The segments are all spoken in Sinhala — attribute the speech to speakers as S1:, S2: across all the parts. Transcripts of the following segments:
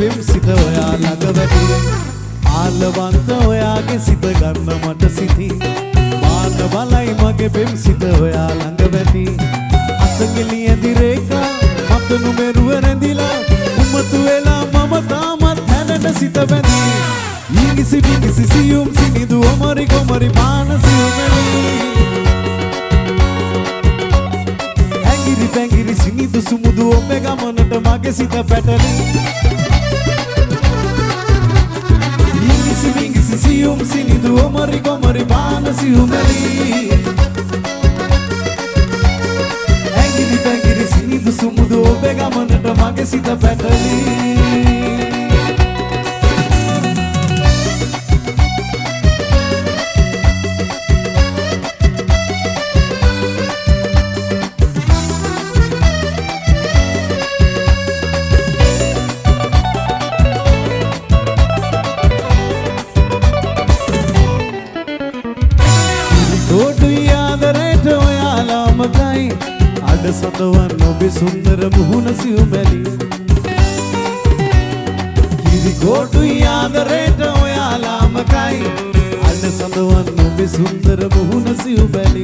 S1: පෙම් සිත ඔයා ළඟ වැටි ආලවන්ත ඔයාගේ සිත ගන්න මට සිටි මාන බලයි මගේ පෙම් සිත ඔයා ළඟ වැටි අතගලි ඇදි රේඛා මත නුමෙරුව රැඳිලා උමතු වෙලා මම තාමත් හැඩට සිත බැඳි ඉංගිසි බිංගිසි සියුම් සිනිදු ඔමරි කොමරි මානසියුමලි ඇඟිරි පැංගිරි සිනිදු සුමුදු ඔබේ ගමනට මගේ සිත පැටලි ඉංගිසි බිංගිසි සියුම් සිනිදු ඔමරි කොමරි මානසියුමලි ඇඟිරි පැංගිරි සිනිදු සුමුදු ඔබේ ගමනට මගේ සිත පැටලි අඩ සතවන් ඔබේ සුන්දර මුහුණ සිව්මැලි කිරි කොටුයි ආදරේට ඔයාලාමකයි අඩ සතවන් ඔබේ සුන්දර මුහුණ සිව්මැලි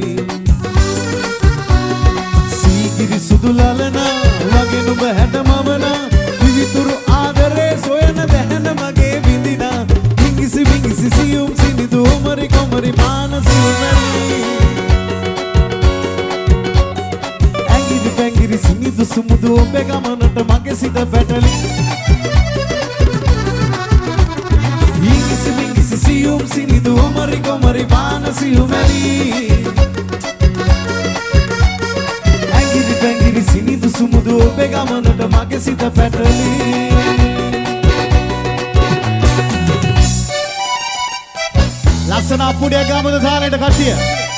S1: සීගිරි සුදු ලලන වගේ නුඹ හැට මමන විවිතුරු ආදරේ සොයන දැහැන මගේ විඳිනා ඉංගිසි විංගිසි සියුම් සිනිදු ඔමරි කොමරි මාන සිව්මැලි පැංගිරි සිනිදු සුමුදු ඔබේ ගමනට මගේ සිත පැටලි ඉංගිසි බිංගිසි සියුම් සිනිදු ඔමරි කොමරි මානසියුමැලි ඇඟිරි පැංගිරි සිනිදු සුමුදු ඔබේ ගමනට මගේ සිත පැටලි ලස්සන අප්පුඩිය ගමන දාලට කට්ටිය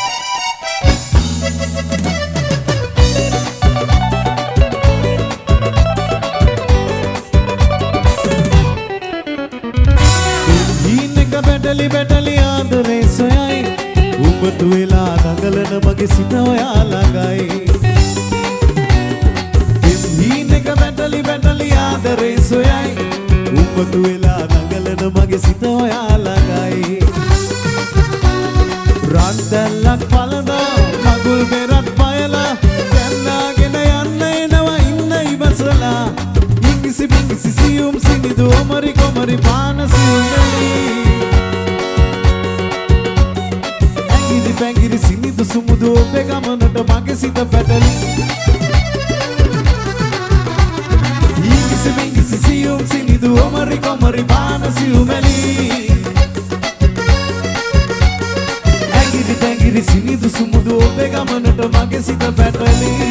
S1: බැටලි බැටලි ආදරේ සොයයි උඹතු වෙලා දඟලන මගේ සිත ඔයා ළඟයි හිනක බැටලි බැටලි ආදරේ සොයයි උඹතු වෙලා දඟලන මගේ සිත ඔයා ළඟයි රන් දැල්ලක් පලදා මගුල් බෙරක් පයලා දැන්නාගෙන යන්න එනවා ඉන්න ඉවසලා ඉංගිසි බිංගිසි සියුම් සිනිදු ඔමරි කොමරි පානසියුමැලි පැංගිරි සිනිදු සුමුදු ඔබේ ගමනට මගේ සිත පැටලි ඉංගිසි බිංගිසි සියුම් සිනිදු ඔමරි කොමරි මානසියුමැලි ඇඟිරි පැංගිරි සිනිදු සුමුදු ඔබේ ගමනට මගේ සිත පැටලි